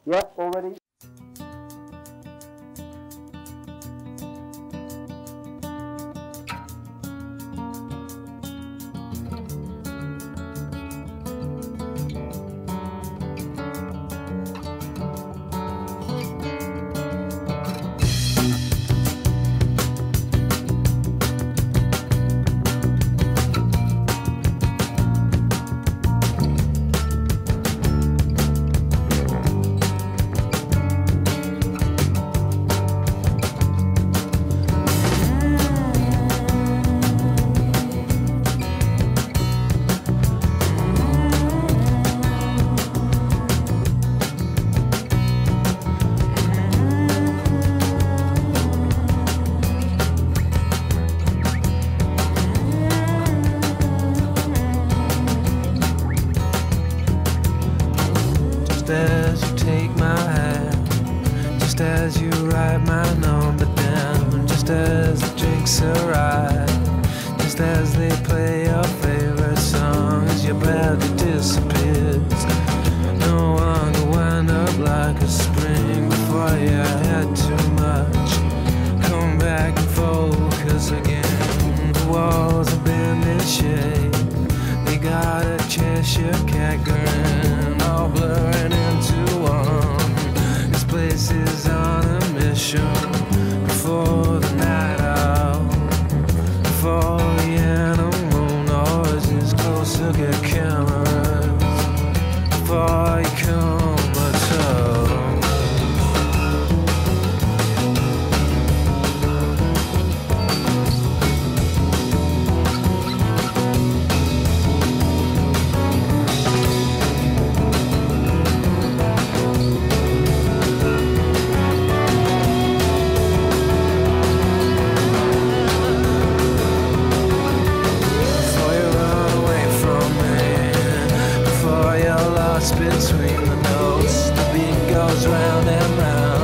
Yeah, already. Just as you take my hand, just as you write my number down, just as the drinks arrive, just as they play your favorite song, as your body disappears. No one will wind up like a spring before you had too much. Come back and focus again. The walls have been in shape. They got a Cheshire cat grin, all blurring into one. This place is on a mission before the night out, before the animal noises closer get cameras, before you come at all. Between the notes, the beat goes round and round.